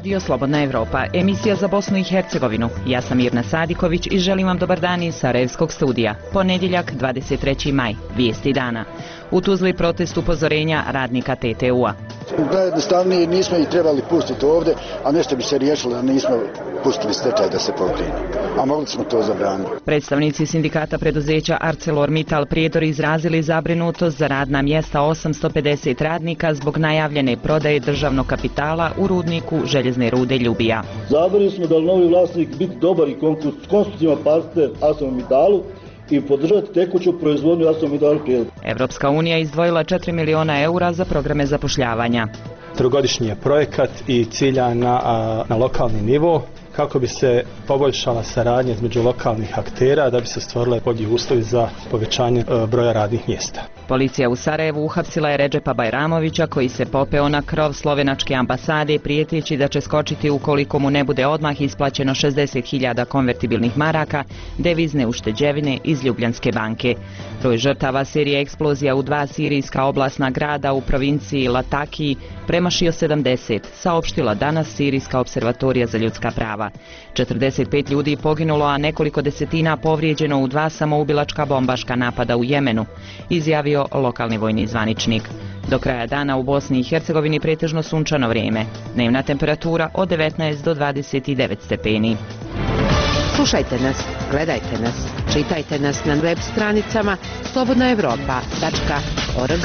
Radio Slobodna Evropa, emisija za Bosnu i Hercegovinu. Ja sam Mirna Sadiković i želim vam dobar dan iz Sarajevskog studija. Ponedjeljak, 23. maj, vijesti dana. U Tuzli protest upozorenja radnika TTU-a. Najjednostavnije nismo ih trebali pustiti ovdje, a nešto bi se riješilo da nismo pustili stečaj da se pokrene. A mogli smo to zabraniti. Predstavnici sindikata preduzeća ArcelorMittal Prijedor izrazili zabrinutost za radna mjesta 850 radnika zbog najavljene prodaje državnog kapitala u rudniku željezne rude Ljubija. Zabrinuti smo da li novi vlasnik biti dobar i konstruktivan partner ArcelorMittalu i podržati tekuću proizvodnju ArcelorMittal Prijedor. Evropska unija izdvojila 4 miliona eura za programe zapošljavanja. Trogodišnji je projekat i cilja na lokalni nivo kako bi se poboljšala saradnja između lokalnih aktera da bi se stvorile bolji uslovi za povećanje broja radnih mjesta. Policija u Sarajevu uhapsila je Redžepa Bajramovića koji se popeo na krov slovenačke ambasade prijeteći da će skočiti ukoliko mu ne bude odmah isplaćeno 60.000 konvertibilnih maraka devizne ušteđevine iz Ljubljanske banke. Broj žrtava serije eksplozija u 2 sirijska oblastna grada u provinciji Latakiji premašio 70, saopštila danas Sirijska observatorija za ljudska prava. 45 ljudi poginulo, a nekoliko desetina povrijeđeno u 2 samoubilačka bombaška napada u Jemenu, izjavio lokalni vojni zvaničnik. Do kraja dana u Bosni i Hercegovini pretežno sunčano vrijeme. Dnevna temperatura od 19 do 29 stepeni. Slušajte nas, gledajte nas, čitajte nas na web stranicama slobodnaevropa.org.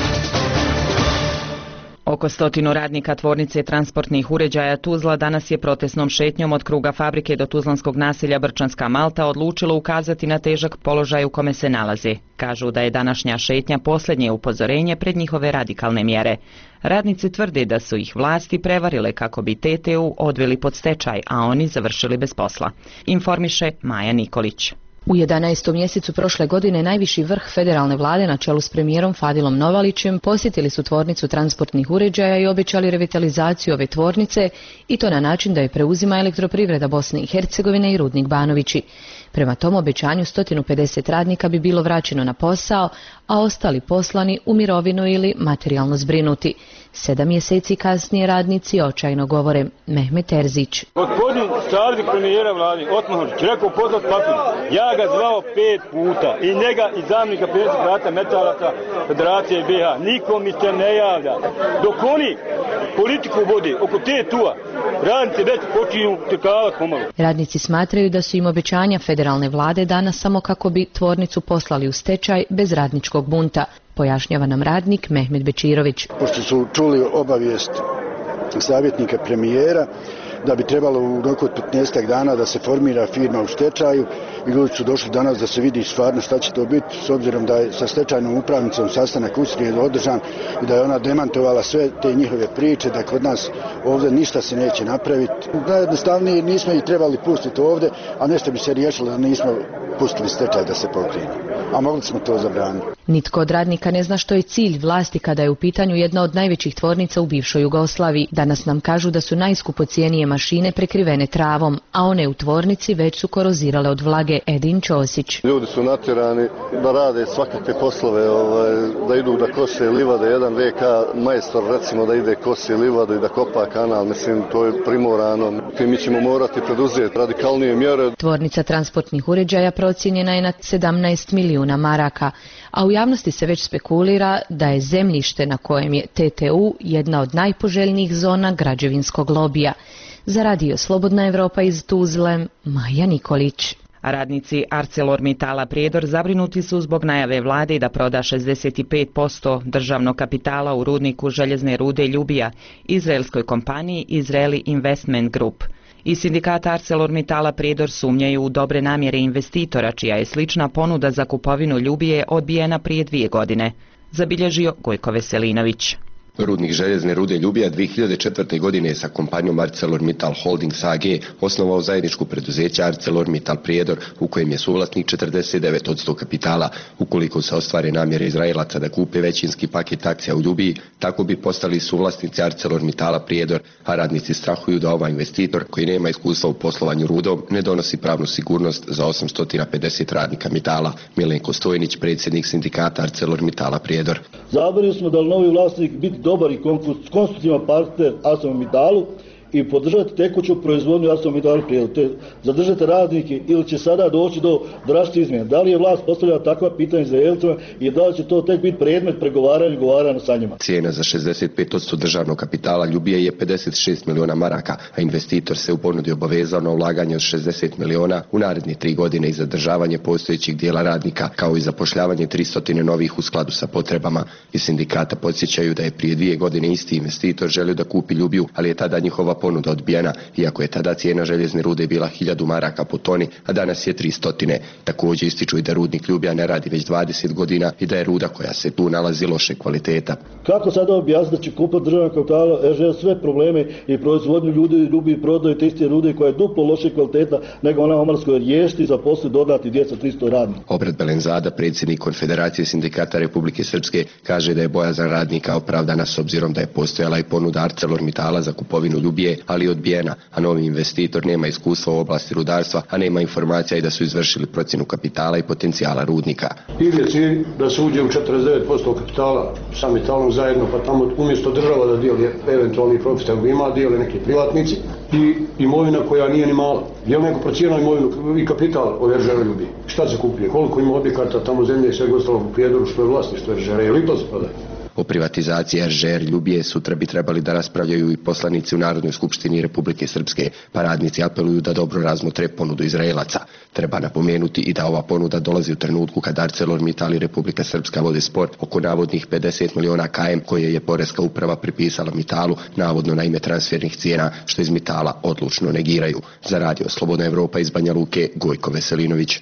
Oko 100 radnika tvornice transportnih uređaja Tuzla danas je protestnom šetnjom od kruga fabrike do tuzlanskog naselja Brčanska Malta odlučilo ukazati na težak položaj u kome se nalaze. Kažu da je današnja šetnja posljednje upozorenje pred njihove radikalne mjere. Radnici tvrde da su ih vlasti prevarile kako bi TTU odveli pod stečaj, a oni završili bez posla. Informiše Maja Nikolić. U 11. mjesecu prošle godine najviši vrh federalne vlade na čelu s premijerom Fadilom Novalićem posjetili su tvornicu transportnih uređaja i obećali revitalizaciju ove tvornice i to na način da je preuzima Elektroprivreda Bosne i Hercegovine i Rudnik Banovići. Prema tom obećanju 150 radnika bi bilo vraćeno na posao, a ostali poslani u mirovinu ili materijalno zbrinuti. 7 mjeseci kasnije radnici očajno govore. Mehmet Terzić. Gospodin savjetnik premijera vlade Otmanović rekao pozvat papir. Ja ga zvao 5 puta i njega i zamjenika predsjednika metalaca Federacije BiH. Niko mi se ne javlja. Dok oni politiku vode oko TTU-a, radnici već počinju tekavati pomalo. Radnici smatraju da su im obećanja federalne vlade dana samo kako bi tvornicu poslali u stečaj bez radničkog bunta. Pojašnjava nam radnik Mehmet Bečirović. Pošto su čuli obavijest savjetnika premijera da bi trebalo u roku od 15 dana da se formira firma u stečaju i ljudi su došli danas da se vidi stvarno šta će to biti, s obzirom da je sa stečajnom upravnicom sastanak u srijedu održan i da je ona demantovala sve te njihove priče da kod nas ovdje ništa se neće napraviti. Najjednostavnije nismo ih trebali pustiti ovdje, a nešto bi se riješilo da nismo pustili stečaj da se pokrene. A mogli smo to zabraniti. Nitko od radnika ne zna što je cilj vlasti kada je u pitanju jedna od najvećih tvornica u bivšoj Jugoslaviji. Danas nam kažu da su najskupocijenije mašine prekrivene travom, a one u tvornici već su korozirale od vlage. Edin Ćosić. Ljudi su natjerani da rade svakakve poslove, da idu da kose livade, jedan VK majstor recimo da ide kosi livadu i da kopa kanal, mislim to je primorano. Mi ćemo morati preduzeti radikalnije mjere. Tvornica transportnih uređaja procijenjena je na 17 milijuna maraka, a u javnosti se već spekulira da je zemljište na kojem je TTU jedna od najpoželjnijih zona građevinskog lobija. Za Radio Slobodna Evropa iz Tuzle, Maja Nikolić. Radnici ArcelorMittala Prijedor zabrinuti su zbog najave vlade da proda 65% državnog kapitala u rudniku željezne rude Ljubija izraelskoj kompaniji Israeli Investment Group. Iz sindikata ArcelorMittala Prijedor sumnjaju u dobre namjere investitora, čija je slična ponuda za kupovinu Ljubije odbijena prije 2 godine, zabilježio Gojko Veselinović. Rudnik željezne rude Ljubija 2004. godine je sa kompanijom ArcelorMittal Holdings AG osnovao zajedničko preduzeće ArcelorMittal Prijedor u kojem je suvlasnik 49% kapitala. Ukoliko se ostvare namjere Izraelaca da kupe većinski paket akcija u Ljubiji, tako bi postali suvlasnici ArcelorMittala Prijedor, a radnici strahuju da ovaj investitor, koji nema iskustva u poslovanju rudom, ne donosi pravnu sigurnost za 850 radnika Mitala. Milenko Stojnić, predsjednik sindikata ArcelorMittala Prijedor. Zabrinuti smo da li novi vlasnik biti dobar i konstruktivan partner ArcelorMittalu i podržati tekuću proizvodnju ArcelorMittal Prijedor, te zadržati radnike ili će sada doći do drastičnih izmjena. Da li je vlast postavljala takva pitanja Izraelcima i da li će to tek biti predmet pregovaranja i govaranja sa njima? Cijena za 65% državnog kapitala Ljubije je 56 miliona maraka, a investitor se u ponudi obavezao na ulaganje od 60 miliona u naredne 3 godine i zadržavanje postojećih dijela radnika, kao i zapošljavanje 300 novih u skladu sa potrebama. Iz sindikata podsjećaju da je prije 2 godine isti investitor želio da kupi Ljubiju, ali je tada njihova ponuda odbijena, iako je tada cijena željezne rude bila 1000 maraka po toni, a danas je 300. Također ističu i da rudnik Ljubija ne radi već 20 godina i da je ruda koja se tu nalazi loše kvaliteta. Kako sada objasniti da će kupac državnog kapitala RŽ sve probleme i proizvodnju Ljubiji prodaju te iste rude koja je duplo loše kvaliteta nego ona Omarskoj riješiti za poslije dodati 200-300 radnika. Obrat Belenzada, predsjednik Konfederacije sindikata Republike Srpske, kaže da je bojazan radnika opravdana s obzirom da je postojala i ponuda ArcelorMittala za kupovinu Ljubije, ali odbijena, a novi investitor nema iskustva u oblasti rudarstva, a nema informacija i da su izvršili procjenu kapitala i potencijala rudnika. Ili je cilj da se uđe u 49% kapitala sa Mittalom zajedno, pa tamo umjesto država da dijeli eventualni profit, ako ima, dijeli neki privatnici i imovina koja nije ni mala. Je li neko procijenio imovinu i kapital o RŽ Ljubije? Šta se kupuje? Koliko ima objekata tamo zemlje i svega ostalog u Prijedoru što je vlasništvo RŽ? Ili to se prodaje? O privatizaciji RŽ Ljubije sutra bi trebali da raspravljaju i poslanici u Narodnoj skupštini Republike Srpske, pa radnici apeluju da dobro razmotre ponudu Izraelaca. Treba napomenuti i da ova ponuda dolazi u trenutku kad ArcelorMittal i Republika Srpska vode spor oko navodnih 50 miliona KM koje je Poreska uprava pripisala Mittalu, navodno na ime transfernih cijena, što iz Mittala odlučno negiraju. Za Radio Slobodna Evropa iz Banja Luke, Gojko Veselinović.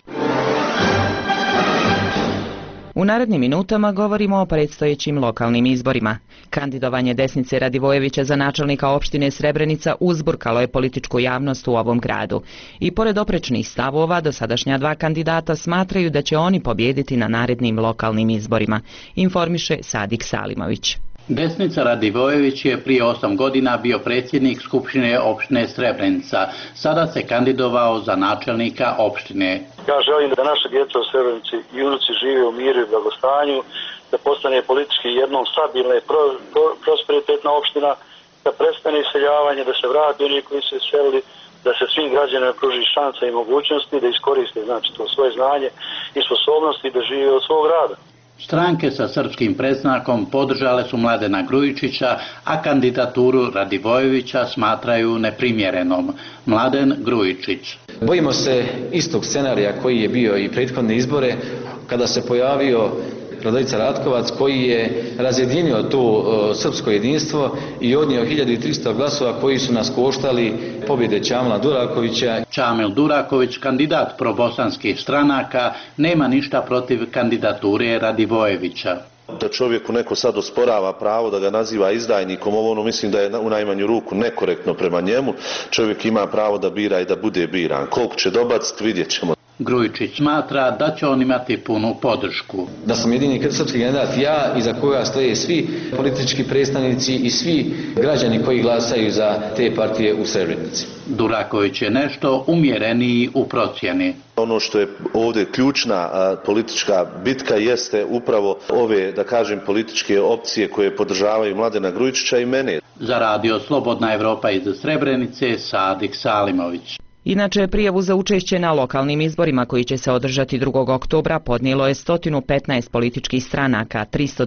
U narednim minutama govorimo o predstojećim lokalnim izborima. Kandidovanje Desnice Radivojevića za načelnika opštine Srebrenica uzburkalo je političku javnost u ovom gradu. I pored oprečnih stavova, dosadašnja 2 kandidata smatraju da će oni pobijediti na narednim lokalnim izborima, informiše Sadik Salimović. Desnica Radivojević je prije 8 godina bio predsjednik Skupštine opštine Srebrenica. Sada se kandidovao za načelnika opštine. Ja želim da naša djeca u Srebrenici i unuci žive u miru i blagostanju, da postane politički jednom stabilna i prosperitetna opština, da prestane iseljavanje, da se vrati oni koji se iselili, da se svim građanima pruži šansa i mogućnosti da iskoriste to svoje znanje i sposobnosti da žive od svog rada. Stranke sa srpskim predznakom podržale su Mladena Grujičića, a kandidaturu Radivojevića smatraju neprimjerenom. Mladen Grujičić. Bojimo se istog scenarija koji je bio i prethodne izbore, kada se pojavio Radolica Ratkovac koji je razjedinio to srpsko jedinstvo i odnio 1300 glasova koji su nas koštali pobjede Čamila Durakovića. Čamil Duraković, kandidat probosanskih stranaka, nema ništa protiv kandidature Radivojevića. Da čovjeku neko sad osporava pravo da ga naziva izdajnikom, ovo mislim da je u najmanju ruku nekorektno prema njemu. Čovjek ima pravo da bira i da bude biran. Koliko će dobaciti, vidjet ćemo. Grujičić smatra da će on imati punu podršku. Da sam jedini srpski kandidat ja iza koga stoje svi politički predstavnici i svi građani koji glasaju za te partije u Srebrenici. Duraković je nešto umjereniji u procjeni. Ono što je ovdje ključna politička bitka jeste upravo ove, da kažem, političke opcije koje podržavaju Mladena Grujičića i mene. Za Radio Slobodna Evropa iz Srebrenice, Sadik Salimović. Inače, prijavu za učešće na lokalnim izborima koji će se održati 2. oktobra podnijelo je 115 političkih stranaka,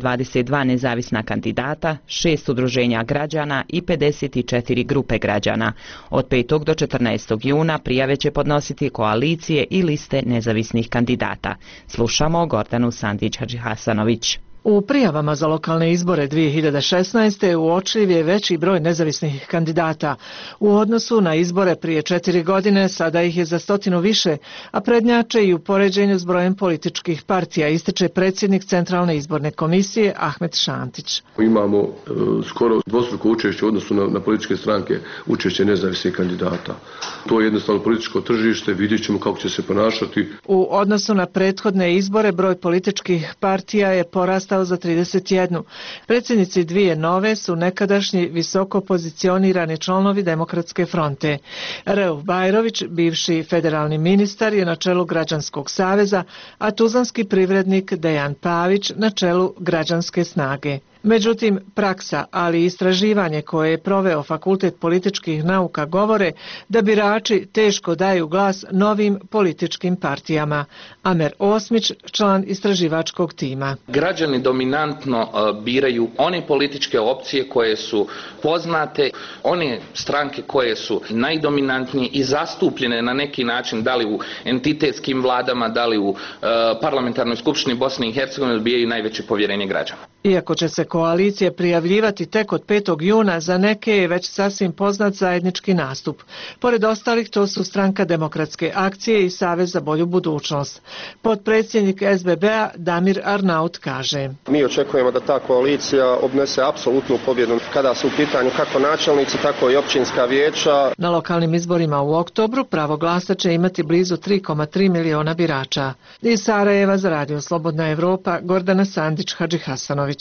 322 nezavisna kandidata, 6 udruženja građana i 54 grupe građana. Od 5. do 14. juna prijave će podnositi koalicije i liste nezavisnih kandidata. Slušamo Gordanu Sandić-Hadžihasanović. U prijavama za lokalne izbore 2016. uočljiv je veći broj nezavisnih kandidata. U odnosu na izbore prije 4 godine sada ih je za 100 više, a prednjače i u poređenju s brojem političkih partija, ističe predsjednik Centralne izborne komisije Ahmet Šantić. Imamo skoro dvostruko učešće u odnosu na političke stranke, učešće nezavisnih kandidata. To je jednostavno političko tržište, vidjet ćemo kako će se ponašati. U odnosu na prethodne izbore broj političkih partija je porastao za 31. Predsjednici 2 nove su nekadašnji visoko pozicionirani članovi Demokratske fronte. Reuf Bajrović, bivši federalni ministar, je na čelu Građanskog saveza, a tuzlanski privrednik Dejan Pavić na čelu Građanske snage. Međutim, praksa, ali i istraživanje koje je proveo Fakultet političkih nauka govore da birači teško daju glas novim političkim partijama. Amer Osmić, član istraživačkog tima. Građani dominantno biraju one političke opcije koje su poznate, one stranke koje su najdominantnije i zastupljene na neki način, da li u entitetskim vladama, da li u parlamentarnoj skupštini Bosne i Hercegovine, dobijaju najveće povjerenje građana. Iako će se koalicije prijavljivati tek od 5. juna, za neke je već sasvim poznat zajednički nastup. Pored ostalih, to su Stranka demokratske akcije i Savez za bolju budućnost. Potpredsjednik SBB-a Damir Arnaut kaže: Mi očekujemo da ta koalicija obnese apsolutnu pobjedu kada su u pitanju kako načelnici, tako i općinska vijeća. Na lokalnim izborima u oktobru pravo glasa će imati blizu 3,3 miliona birača. Iz Sarajeva za Radio Slobodna Evropa, Gordana Sandić, Hadži Hasanović.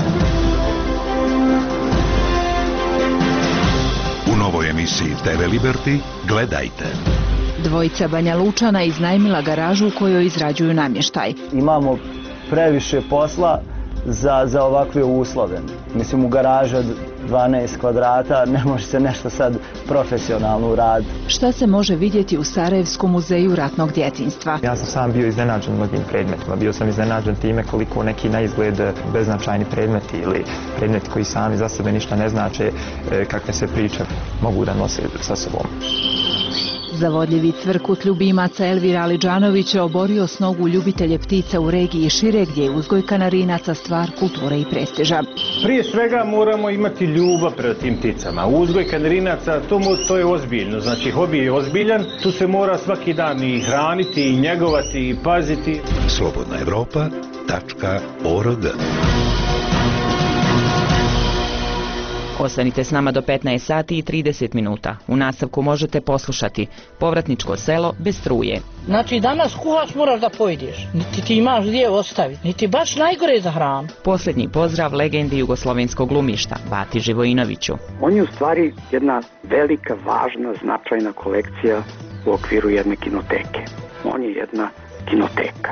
U novoj emisiji TV Liberty gledajte. Dvojica Banja Lučana iznajmila garažu u kojoj izrađuju namještaj. Imamo previše posla za ovakve uslove. Mislim, u garaža 12 kvadrata ne može se nešto sad profesionalno uraditi. Šta se može vidjeti u Sarajevskom muzeju ratnog djetinjstva? Ja sam sam bio iznenađen mnogim predmetima. Bio sam iznenađen time koliko neki na izgled beznačajni predmeti ili predmeti koji sami za sebe ništa ne znače, kakve se priče mogu da nose sa sobom. Zavodljivi cvrkut ljubimaca Elvira Aliđanovića oborio s nogu ljubitelje ptica u regiji šire, gdje je uzgoj kanarinaca stvar kulture i prestiža. Prije svega moramo imati ljubav prema tim pticama. Uzgoj kanarinaca, to je ozbiljno, znači hobi je ozbiljan, tu se mora svaki dan i hraniti, i njegovati, i paziti. slobodnaevropa.org. Ostanite s nama do 15 sati i 30 minuta. U nastavku možete poslušati Povratničko selo bez struje. Znači danas kuhaš moraš da pojedeš, niti ti imaš gdje ostaviti, niti baš najgore za hranu. Posljednji pozdrav legendi jugoslovenskog glumišta, Bati Živojinoviću. On je u stvari jedna velika, važna, značajna kolekcija u okviru jedne kinoteke. On je jedna kinoteka.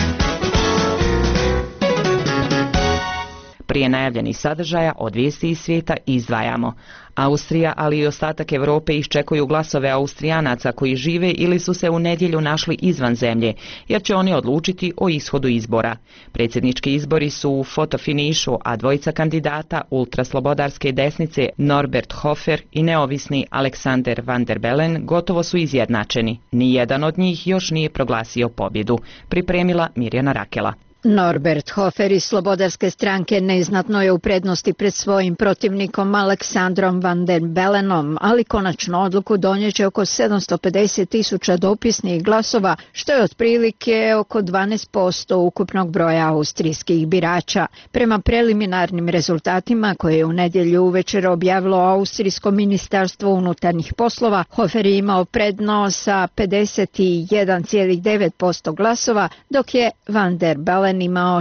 Prije najavljenih sadržaja od vijesti iz svijeta izdvajamo. Austrija, ali i ostatak Europe iščekuju glasove Austrijanaca koji žive ili su se u nedjelju našli izvan zemlje, jer će oni odlučiti o ishodu izbora. Predsjednički izbori su u fotofinišu, a dvojica kandidata ultraslobodarske desnice Norbert Hofer i neovisni Alexander Van der Bellen gotovo su izjednačeni. Nijedan od njih još nije proglasio pobjedu. Pripremila Mirjana Rakela. Norbert Hofer iz Slobodarske stranke neznatno je u prednosti pred svojim protivnikom Aleksandrom Van der Bellenom, ali konačno odluku donijeće oko 750.000 dopisnih glasova, što je otprilike oko 12% ukupnog broja austrijskih birača. Prema preliminarnim rezultatima koje je u nedjelju uvečer objavilo Austrijsko ministarstvo unutarnjih poslova, Hofer je imao prednost sa 51,9% glasova, dok je Van der Bellen imao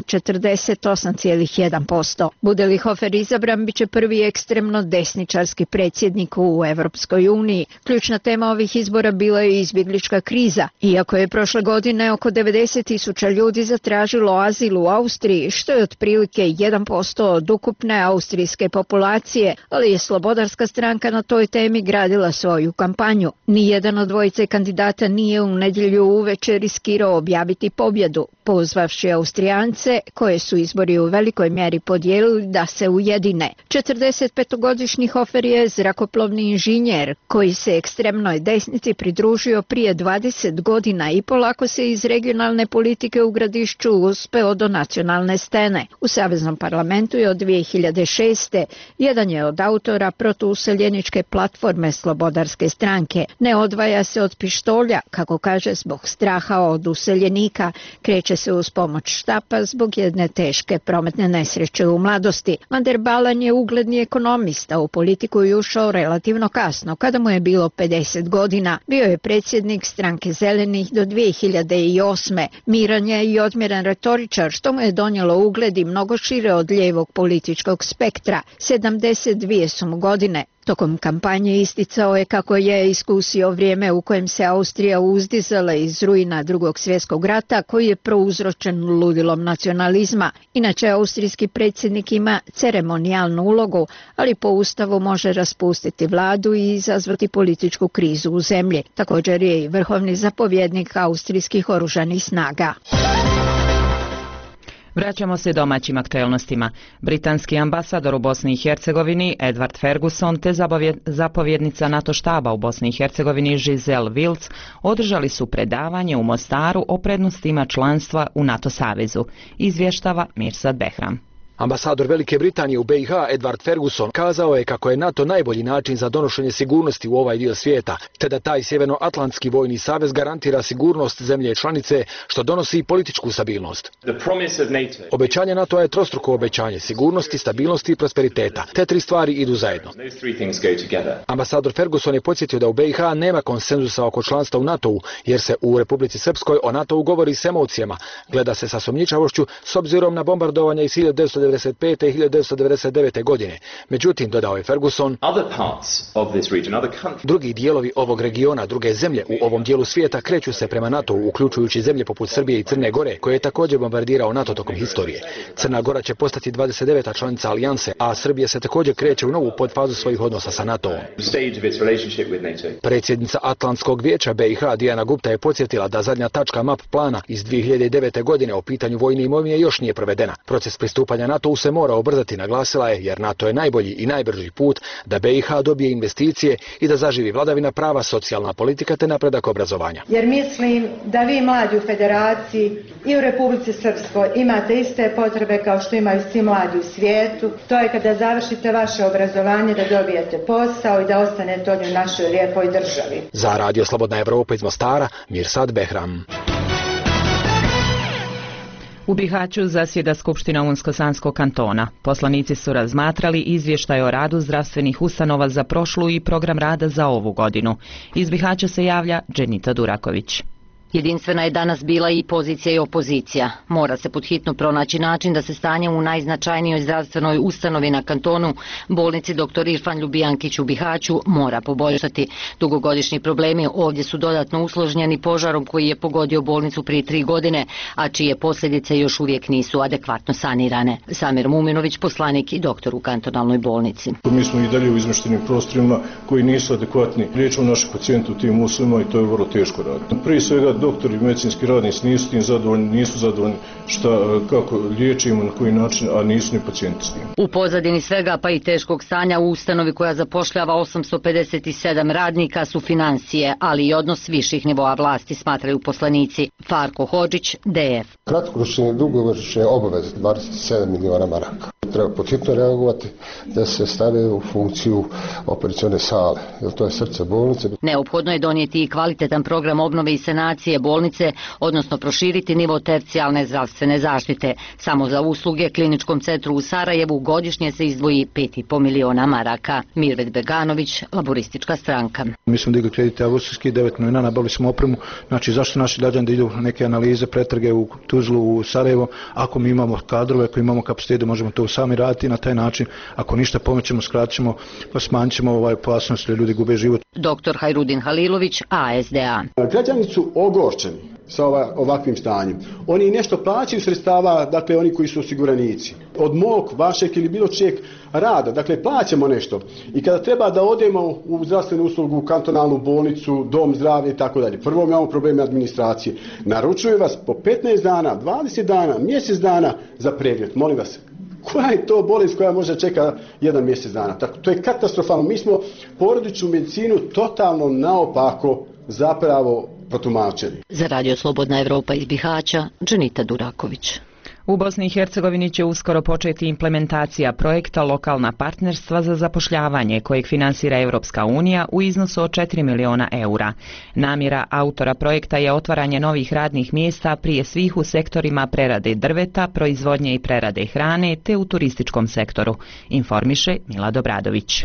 48,1%. Bude li Hofer izabran, bit će prvi ekstremno desničarski predsjednik u Evropskoj uniji. Ključna tema ovih izbora bila je izbjeglička kriza. Iako je prošle godine oko 90.000 ljudi zatražilo azil u Austriji, što je otprilike 1% od ukupne austrijske populacije, ali je Slobodarska stranka na toj temi gradila svoju kampanju. Nijedan od dvojice kandidata nije u nedjelju uveče riskirao objaviti pobjedu, pozvavši Austrijance, koje su izbori u velikoj mjeri podijelili, da se ujedine. 45-godišnji Hofer je zrakoplovni inženjer koji se ekstremnoj desnici pridružio prije 20 godina i polako se iz regionalne politike u Gradišću uspeo do nacionalne scene. U Saveznom parlamentu je od 2006. jedan je od autora protuuseljeničke platforme Slobodarske stranke. Ne odvaja se od pištolja, kako kaže, zbog straha od useljenika, kreće se uz pomoć štapa zbog jedne teške prometne nesreće u mladosti. Van der Bellen je ugledni ekonomista, u politiku je ušao relativno kasno, kada mu je bilo 50 godina. Bio je predsjednik stranke Zelenih do 2008. Miran je i odmjeran retoričar, što mu je donijelo ugled i mnogo šire od lijevog političkog spektra. 72 su mu godine. Tokom kampanje isticao je kako je iskusio vrijeme u kojem se Austrija uzdizala iz ruina Drugog svjetskog rata koji je prouzročen ludilom nacionalizma. Inače, austrijski predsjednik ima ceremonijalnu ulogu, ali po ustavu može raspustiti vladu i izazvati političku krizu u zemlji. Također je i vrhovni zapovjednik austrijskih oružanih snaga. Vraćamo se domaćim aktuelnostima. Britanski ambasador u Bosni i Hercegovini Edward Ferguson te zapovjednica NATO štaba u Bosni i Hercegovini Giselle Wills održali su predavanje u Mostaru o prednostima članstva u NATO savezu, izvještava Mirsad Behram. Ambasador Velike Britanije u BiH Edward Ferguson kazao je kako je NATO najbolji način za donošenje sigurnosti u ovaj dio svijeta, te da taj Sjevernoatlantski vojni savez garantira sigurnost zemlje članice, što donosi političku stabilnost. Obećanje NATO je trostruko obećanje sigurnosti, stabilnosti i prosperiteta. Te tri stvari idu zajedno. Ambasador Ferguson je podsjetio da u BiH nema konsenzusa oko članstva u NATO-u, jer se u Republici Srpskoj o NATO-u govori s emocijama, gleda se sa sumnjičavošću s obzirom na bombardovanja iz 1995. i 1999. godine. Međutim, dodao je Ferguson, drugi dijelovi ovog regiona, druge zemlje u ovom dijelu svijeta kreću se prema NATO-u, uključujući zemlje poput Srbije i Crne Gore, koje je također bombardirao NATO tokom historije. Crna Gora će postati 29. članica alijanse, a Srbija se također kreće u novu podfazu svojih odnosa sa NATO-om. Predsjednica Atlantskog vijeća BiH Dijana Gupta je podsjetila da zadnja tačka MAP plana iz 2009. godine o pitanju vojne imovine još nije provedena. Proces pristupanja NATO-u se mora ubrzati, naglasila je, jer NATO je najbolji i najbrži put da BiH dobije investicije i da zaživi vladavina prava, socijalna politika te napredak obrazovanja. Jer mislim da vi mladi u Federaciji i u Republici Srpskoj imate iste potrebe kao što imaju svi mladi u svijetu. To je kada završite vaše obrazovanje da dobijete posao i da ostanete ovdje u našoj lijepoj državi. Za Radio Slobodna Evropa iz Mostara, Mirsad Behram. U Bihaću zasjeda Skupština Unsko-Sanskog kantona. Poslanici su razmatrali izvještaj o radu zdravstvenih ustanova za prošlu i program rada za ovu godinu. Iz Bihaća se javlja Dženita Duraković. Jedinstvena je danas bila i pozicija i opozicija. Mora se podhitno pronaći način da se stanje u najznačajnijoj zdravstvenoj ustanovi na kantonu, bolnici dr. Irfan Ljubijankić u Bihaću, mora poboljšati. Dugogodišnji problemi ovdje su dodatno usložnjeni požarom koji je pogodio bolnicu prije 3 godine, a čije posljedice još uvijek nisu adekvatno sanirane. Samir Muminović, poslanik i doktor u kantonalnoj bolnici. Mi smo i dalje u izmještenim prostorima koji nisu adekvatni. Liječimo naše pacijente u tim uslovima i to je vrlo teško raditi. Prije svega doktori i medicinski radnici nisu tim zadovoljni, nisu zadovoljni kako liječimo, na koji način, a nisu ni pacijenti s tim. U pozadini svega pa i teškog stanja u ustanovi koja zapošljava 857 radnika su financije, ali i odnos viših nivoa vlasti, smatraju poslanici. Farko Hodžić, DF. Kratkoročne i dugoročne obaveze 27 miliona maraka. Treba podhitno reagovati da se stave u funkciju operacione sale, jer to je srce bolnice. Neophodno je donijeti i kvalitetan program obnove i sanacije bolnice, odnosno proširiti nivo tercijalne zdravstvene zaštite. Samo za usluge kliničkom centru u Sarajevu godišnje se izdvoji 5,5 miliona maraka. Mirvet Beganović, Laboristička stranka. Mi smo digli kredite austrijski, 9 miliona, nabavili smo opremu. Znači, zašto naši građani da idu neke analize, pretrage u Tuzlu, u Sarajevo, ako mi imamo kadrove, ako imamo kapacitet da možemo to sami raditi na taj način, ako ništa pomoćemo, skraćemo, pa smanjit ćemo opasnost da ljudi gube život. Dr. Hajrudin Halilović, ASDA. Građani su ogorčeni sa ovakvim stanjem. Oni nešto plaćaju sredstava, dakle oni koji su osiguranici. Od mog, vašeg ili bilo čijeg rada, dakle plaćamo nešto. I kada treba da odemo u zdravstvenu uslugu, kantonalnu bolnicu, dom zdravlja i tako dalje. Prvo imamo probleme administracije. Naručuju vas po 15 dana, 20 dana, mjesec dana za pregled. Molim vas, koja je to bolest koja može čeka 1 mjesec dana? Tako, to je katastrofalno. Mi smo porodičnu medicinu totalno naopako zapravo protumačili. Za Radio Slobodna Evropa iz Bihaća, Dženita Duraković. U Bosni i Hercegovini će uskoro početi implementacija projekta Lokalna partnerstva za zapošljavanje kojeg finansira Europska unija u iznosu od 4 miliona eura. Namjera autora projekta je otvaranje novih radnih mjesta prije svih u sektorima prerade drveta, proizvodnje i prerade hrane te u turističkom sektoru, informiše Milad Obradović.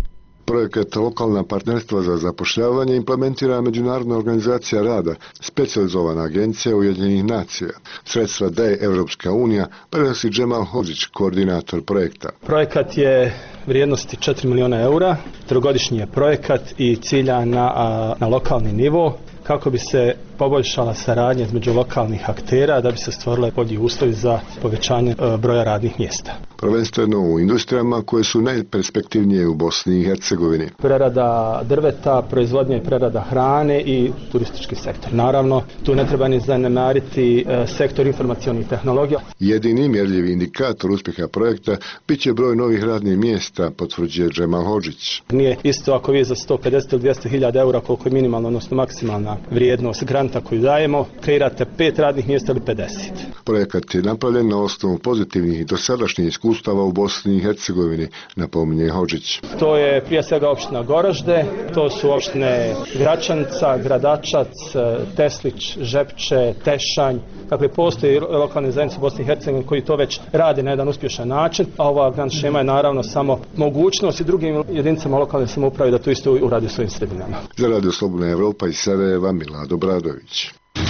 Projekat Lokalna partnerstva za zapošljavanje implementira Međunarodna organizacija rada, specijalizovana agencija Ujedinjenih nacija. Sredstva daje Evropska unija, prenosi Džemal Hodžić, koordinator projekta. Projekat je vrijednosti 4 milijuna eura, trogodišnji je projekat i cilja na lokalni nivo kako bi se poboljšala saradnja između lokalnih aktera da bi se stvorile bolji uslovi za povećanje broja radnih mjesta. Prvenstveno u industrijama koje su najperspektivnije u Bosni i Hercegovini. Prerada drveta, proizvodnja i prerada hrane i turistički sektor. Naravno, tu ne treba ni zanemariti sektor informacionih tehnologija. Jedini mjerljivi indikator uspjeha projekta bit će broj novih radnih mjesta, potvrđuje Džemal Hodžić. Nije isto ako vi za 150 ili 200 hiljada eura, koliko je minimalna, odnosno maksimalna vrijednost granta koju dajemo, kreirate 5 radnih mjesta ili 50. Projekat je napravljen na osnovu pozitivnih i dosadašnjih iskustava u Bosni i Hercegovini, napominje Hodžić. To je prije svega opština Goražde, to su opštine Gračanca, Gradačac, Teslić, Žepče, Tešanj. Dakle, postoji lokalne zajednice u Bosni i Hercegovini koji to već rade na jedan uspješan način, a ova grant šema je naravno samo mogućnost i drugim jedinicama lokalne samouprave da to isto uradi u svojim sredinama. Za Radio Slobodna Evropa iz Sarajeva, Milad Obradović.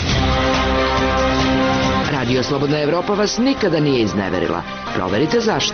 Radio Slobodna Evropa vas nikada nije izneverila. Proverite zašto.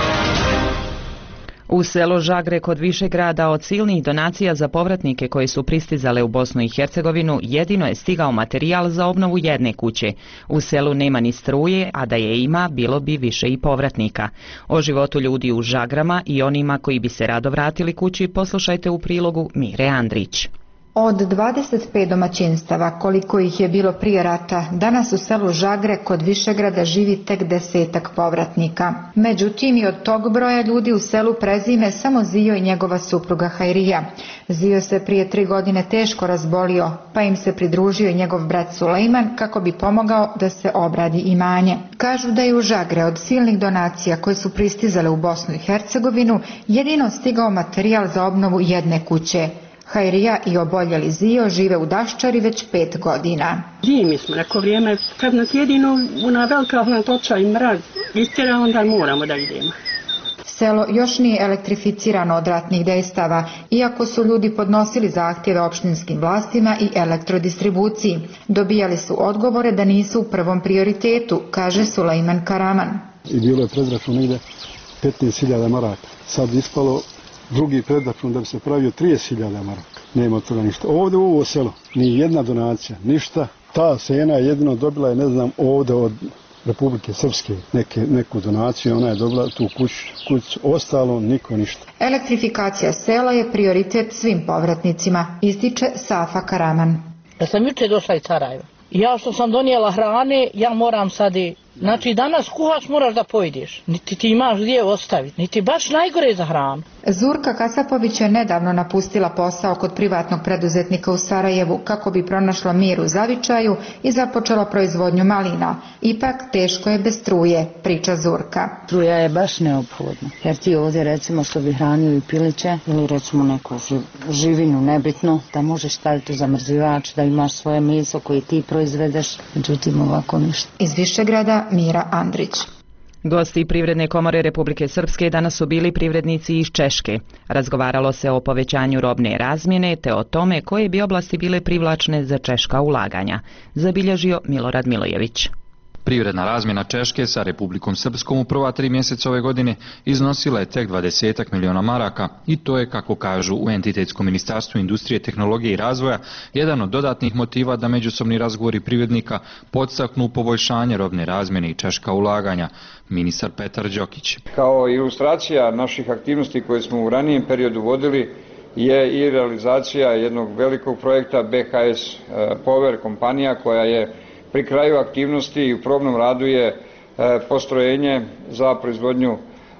U selu Žagre kod Višegrada od silnih donacija za povratnike koji su pristizale u Bosnu i Hercegovinu jedino je stigao materijal za obnovu jedne kuće. U selu nema ni struje, a da je ima, bilo bi više i povratnika. O životu ljudi u Žagrama i onima koji bi se rado vratili kući poslušajte u prilogu Mire Andrić. Od 25 domaćinstava, koliko ih je bilo prije rata, danas u selu Žagre kod Višegrada živi tek 10 povratnika. Međutim, i od tog broja ljudi u selu prezime samo Zio i njegova supruga Hajrija. Zio se prije 3 godine teško razbolio, pa im se pridružio i njegov brat Sulejman kako bi pomogao da se obradi imanje. Kažu da je u Žagre od silnih donacija koje su pristizale u Bosnu i Hercegovinu jedino stigao materijal za obnovu jedne kuće. Hajrija i oboljeli Zio žive u Daščari već 5 godina. Zimi smo, neko vrijeme, kad nas jedino ona velika hladnoća i mraz istjera, onda moramo da idemo. Selo još nije elektrificirano od ratnih dejstava, iako su ljudi podnosili zahtjeve opštinskim vlastima i elektrodistribuciji. Dobijali su odgovore da nisu u prvom prioritetu, kaže Sulejman Karaman. I bilo je predračun negdje 15.000 maraka. Sad ispalo drugi predračun da bi se pravio 30.000 maraka. Nema od toga ništa. Ovdje u ovo selo ni jedna donacija, ništa. Ta sena jedino dobila je, ne znam, ovdje od Republike Srpske neku donaciju, ona je dobila tu kuću, ostalo niko ništa. Elektrifikacija sela je prioritet svim povratnicima, ističe Safa Karaman. Da sam jučer došla iz Sarajeva. Ja što sam donijela hrane, ja moram sad i... Znači danas kuhaš moraš da pojedeš, niti ti imaš gdje ostaviti, niti baš najgore za hranu. Zurka Kasapović je nedavno napustila posao kod privatnog preduzetnika u Sarajevu kako bi pronašla mir u zavičaju i započela proizvodnju malina. Ipak teško je bez struje, priča Zurka. Struja je baš neophodna, jer ti ovdje recimo što bi hranio i piliće ili recimo neku živinu nebitno, da možeš staviti u zamrzivač, da imaš svoje meso koje ti proizvedeš, međutim ovako ništa. Iz Višegrada Mira Andrić. Gosti Privredne komore Republike Srpske danas su bili privrednici iz Češke. Razgovaralo se o povećanju robne razmjene te o tome koje bi oblasti bile privlačne za češka ulaganja, zabilježio Milorad Milojević. Privredna razmjena Češke sa Republikom Srpskom u prva 3 mjeseca ove godine iznosila je tek 20 miliona maraka i to je, kako kažu u Entitetskom ministarstvu industrije, tehnologije i razvoja, jedan od dodatnih motiva da međusobni razgovori privrednika podstaknu poboljšanje robne razmjene i češka ulaganja. Ministar Petar Đokić. Kao ilustracija naših aktivnosti koje smo u ranijem periodu vodili je i realizacija jednog velikog projekta BHS Power kompanija koja je pri kraju aktivnosti i u probnom radu je postrojenje za proizvodnju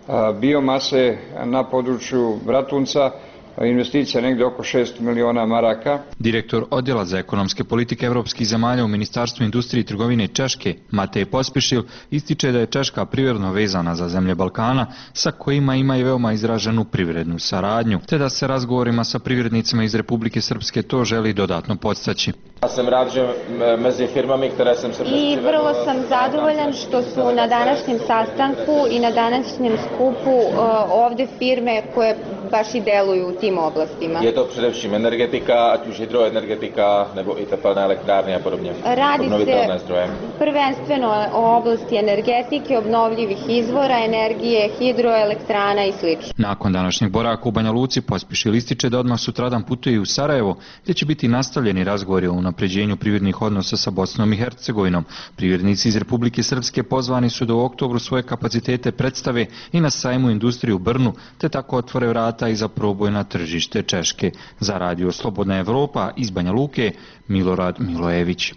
biomase na području Bratunca, investicija negdje oko 6 miliona maraka. Direktor Odjela za ekonomske politike evropskih zemalja u Ministarstvu industrije i trgovine Češke, Matej Pospišil, ističe da je Češka privredno vezana za zemlje Balkana, sa kojima ima i veoma izraženu privrednu saradnju, te da se razgovorima sa privrednicima iz Republike Srpske to želi dodatno podstaći. Ja sam radio među firmami, koje sam se... I vrlo sam zadovoljan što su na današnjem sastanku i na današnjem skupu ovdje firme koje baš i deluju u tim oblastima. Je to především energetika, ať už hidroenergetika nebo i tepelné elektrárny a podobně? Radi se prvenstveno o oblasti energetike, obnovljivih izvora energije, hidroelektrana i sl. Nakon današnjeg boravka u Banja Luci pospješil ističe da odmah sutradan putuje u Sarajevo, gdje će biti nastavljeni razgovori o unapređenju privrednih odnosa sa Bosnom i Hercegovinom. Privrednici iz Republike Srpske pozvani su da u oktobru svoje kapacitete predstave i na sajmu industriju u Brnu, te tako otvore vrata i za proboj na tržište Češke. Za radio Slobodna Evropa iz Banja Luke, Milorad Milojević.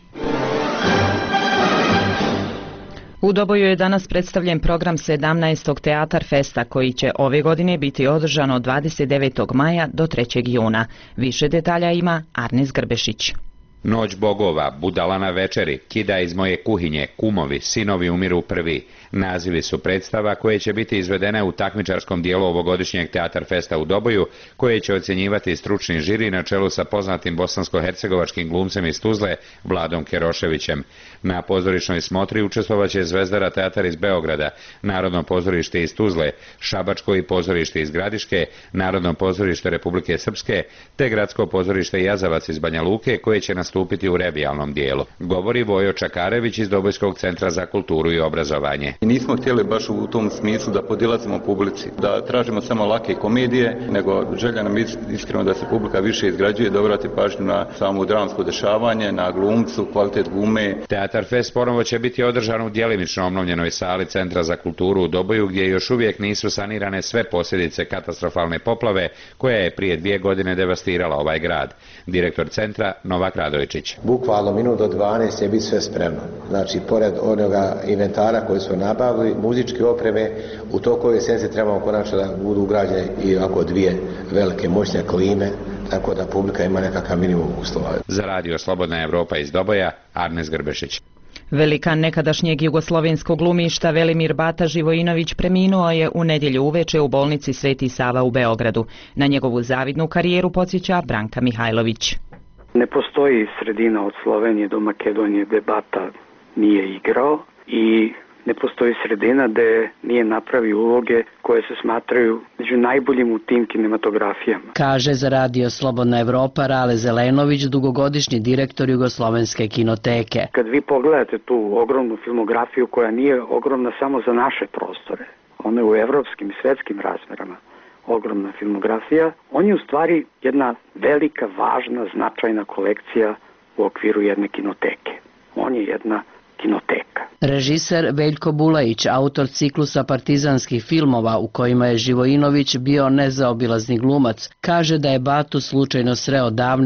U Doboju je danas predstavljen program 17. Teatar Festa koji će ove godine biti održan od 29. maja do 3. juna. Više detalja ima Arnes Grbešić. Noć bogova, budala na večeri, kida iz moje kuhinje, kumovi, sinovi umiru prvi. Nazivi su predstava koje će biti izvedene u takmičarskom dijelu ovogodišnjeg Teatar Festa u Doboju, koje će ocjenjivati stručni žiri na čelu sa poznatim bosansko-hercegovačkim glumcem iz Tuzle, Vladom Keroševićem. Na pozorišnoj smotri učestvovaće Zvezdara teatar iz Beograda, Narodno pozorište iz Tuzle, Šabačko i pozorište iz Gradiške, Narodno pozorište Republike Srpske, te Gradsko pozorište Jazavac iz Banja Luke, koje će nastupiti u revijalnom dijelu. Govori Vojo Čakarević iz Dobojskog centra za kulturu i obrazovanje. Nismo htjeli baš u tom smislu da podilazimo publici, da tražimo samo lake komedije, nego želja nam iskreno da se publika više izgrađuje, da obrati pažnju na samo dramsko dešavanje, na glumcu, kvalitet glume. Teatar Fest ponovo će biti održan u djelimično obnovljenoj sali Centra za kulturu u Doboju, gdje još uvijek nisu sanirane sve posljedice katastrofalne poplave koja je prije 2 godine devastirala ovaj grad. Direktor centra Novak Radovičić. Bukvalno minut do 12 će biti sve spremno. Znači, pored onoga inventara koji su nabavili, muzičke opreme, u toku ove sedmice trebamo konačno da budu ugrađene i ovako 2 velike moćne klime, tako da publika ima nekakav minimum uslova. Za radio Slobodna Evropa iz Doboja, Arnes Grbešić. Velikan nekadašnjeg jugoslovenskog glumišta Velimir Bata Živojinović preminuo je u nedjelju uveče u bolnici Sveti Sava u Beogradu. Na njegovu zavidnu karijeru podsjeća Branka Mihajlović. Ne postoji sredina od Slovenije do Makedonije gde Bata nije igrao i ne postoji sredina gde nije napravio uloge koje se smatraju među najboljim u tim kinematografijama. Kaže za radio Slobodna Evropa Rale Zelenović, dugogodišnji direktor Jugoslovenske kinoteke. Kad vi pogledate tu ogromnu filmografiju koja nije ogromna samo za naše prostore, ona je u evropskim i svetskim razmerama ogromna filmografija, on je u stvari jedna velika, važna, značajna kolekcija u okviru jedne kinoteke. On je jedna kinoteka. Režiser Veljko Bulajić, autor ciklusa partizanskih filmova u kojima je Živojinović bio nezaobilazni glumac, kaže da je Batu slučajno sreo davne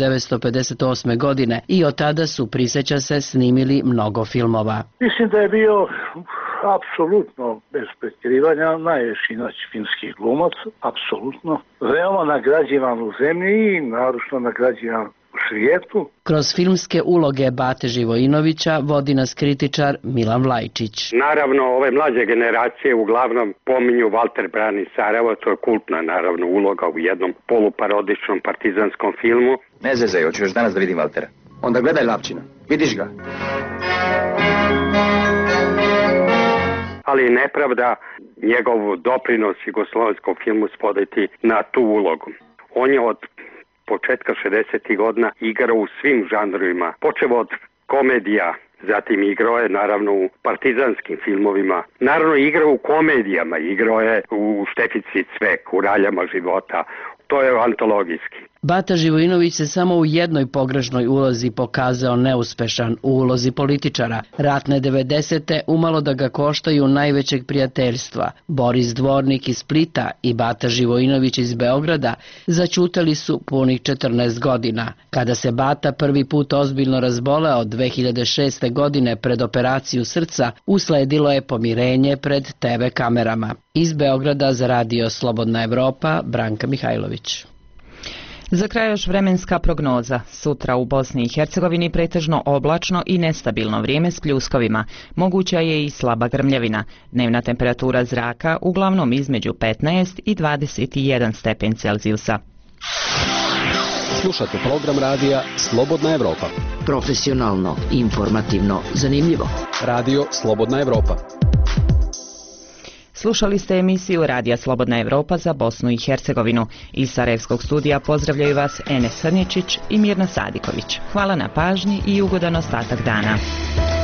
1958. godine i od tada su, prisjeća se, snimili mnogo filmova. Mislim da je bio apsolutno bez pretjerivanja najveći finski glumac, apsolutno. Veoma nagrađivan u zemlji i naročito nagrađivan u svijetu. Kroz filmske uloge Bate Živojinovića vodi nas kritičar Milan Vlajčić. Naravno, ove mlađe generacije uglavnom pominju Walter brani Sarajevo, to je kultna naravno uloga u jednom poluparodičnom partizanskom filmu. Ne zezaj, hoću još danas da vidim Waltera. Onda gledaj Lapčina, vidiš ga. Ali nepravda njegov doprinos jugoslovenskom filmu spoditi na tu ulogu. On je od početka 60. godina igrao u svim žanrovima, počeo od komedija, zatim igrao je naravno u partizanskim filmovima, naravno igrao u komedijama, igrao je u Štefici Cvek, u Raljama života, to je antologijski. Bata Živojinović se samo u jednoj pogrešnoj ulozi pokazao neuspešan, u ulozi političara. Ratne 90. umalo da ga koštaju najvećeg prijateljstva. Boris Dvornik iz Splita i Bata Živojinović iz Beograda zaćutali su punih 14 godina. Kada se Bata prvi put ozbiljno razboleo 2006. godine pred operaciju srca, usledilo je pomirenje pred TV kamerama. Iz Beograda za radio Slobodna Evropa, Branka Mihajlović. Za kraj još vremenska prognoza. Sutra u Bosni i Hercegovini pretežno oblačno i nestabilno vrijeme s pljuskovima. Moguća je i slaba grmljavina. Dnevna temperatura zraka uglavnom između 15 i 21 stepen Celzijusa. Slušate program radija Slobodna Evropa. Profesionalno, informativno, zanimljivo. Radio Slobodna Evropa. Slušali ste emisiju Radija Slobodna Evropa za Bosnu i Hercegovinu. Iz Sarajevskog studija pozdravljaju vas Enes Srničić i Mirna Sadiković. Hvala na pažnji i ugodan ostatak dana.